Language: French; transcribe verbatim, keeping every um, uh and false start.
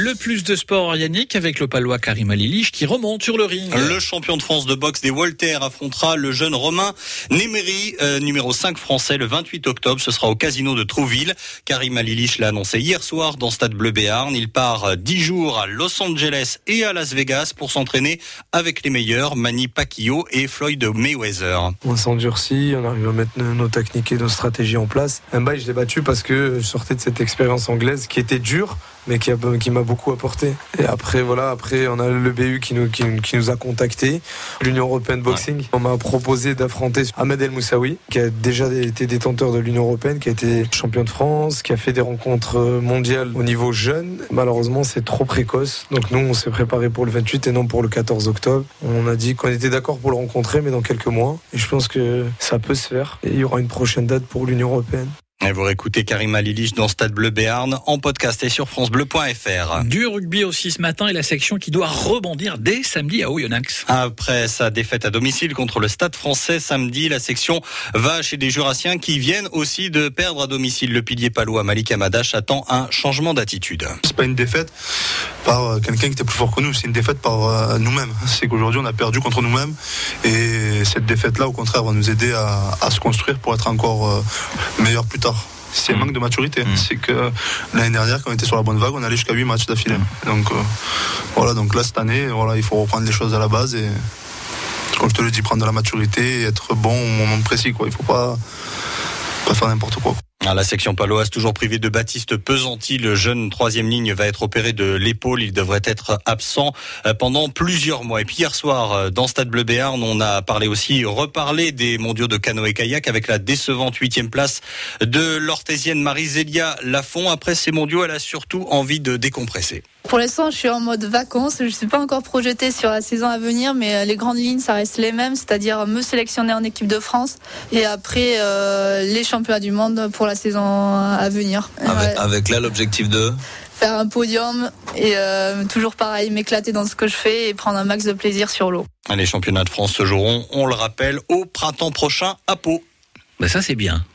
Le plus de sport, Yannick, avec le Palois Karim Alilich qui remonte sur le ring. Le champion de France de boxe des Walters affrontera le jeune Romain Néméry, euh, numéro cinq français, le vingt-huit octobre. Ce sera au casino de Trouville. Karim Alilich l'a annoncé hier soir dans Stade Bleu Béarn. Il part dix jours à Los Angeles et à Las Vegas pour s'entraîner avec les meilleurs, Manny Pacquiao et Floyd Mayweather. On s'endurcit, on arrive à mettre nos techniques et nos stratégies en place. Mbaye, je l'ai battu parce que je sortais de cette expérience anglaise qui était dure, mais qui, a, qui m'a beaucoup apporté. Et après, voilà, après, on a le B U qui nous, qui, qui nous a contactés, l'Union Européenne Boxing. Ouais. On m'a proposé d'affronter Ahmed El Moussaoui, qui a déjà été détenteur de l'Union Européenne, qui a été champion de France, qui a fait des rencontres mondiales au niveau jeune. Malheureusement, c'est trop précoce. Donc nous, on s'est préparé pour le vingt-huit et non pour le quatorze octobre. On a dit qu'on était d'accord pour le rencontrer, mais dans quelques mois. Et je pense que ça peut se faire. Et il y aura une prochaine date pour l'Union Européenne. Et vous réécoutez Karim Alilich dans Stade Bleu Béarn en podcast et sur francebleu point f r. Du rugby aussi ce matin et la section qui doit rebondir dès samedi à Oyonnax. Après sa défaite à domicile contre le Stade Français samedi, la section va chez des Jurassiens qui viennent aussi de perdre à domicile. Le pilier palois Malik Amadash attend un changement d'attitude. C'est pas une défaite par quelqu'un qui était plus fort que nous, c'est une défaite par nous-mêmes. C'est qu'aujourd'hui on a perdu contre nous-mêmes et cette défaite-là au contraire va nous aider à, à se construire pour être encore meilleur plus tard. C'est un manque de maturité. Mmh. C'est que l'année dernière, quand on était sur la bonne vague, on allait jusqu'à huit matchs d'affilée. Mmh. Donc euh, voilà, donc là cette année, voilà, il faut reprendre les choses à la base et, comme je te le dis, prendre de la maturité et être bon au moment précis, quoi. Il faut pas, pas faire n'importe quoi. La section paloise toujours privée de Baptiste Pesanti. Le jeune troisième ligne va être opéré de l'épaule. Il devrait être absent pendant plusieurs mois. Et puis hier soir, dans Stade Bleu Béarn, on a parlé aussi, reparlé des mondiaux de canoë-kayak avec la décevante huitième place de l'Orthésienne Marie-Zélia Lafont. Après ces mondiaux, elle a surtout envie de décompresser. Pour l'instant, je suis en mode vacances. Je ne suis pas encore projetée sur la saison à venir, mais les grandes lignes, ça reste les mêmes, c'est-à-dire me sélectionner en équipe de France et après euh, les championnats du monde pour la saison à venir. Avec, ouais. avec là, l'objectif de faire un podium et euh, toujours pareil, m'éclater dans ce que je fais et prendre un max de plaisir sur l'eau. Les championnats de France se joueront, on le rappelle, au printemps prochain à Pau. Ben ça, c'est bien.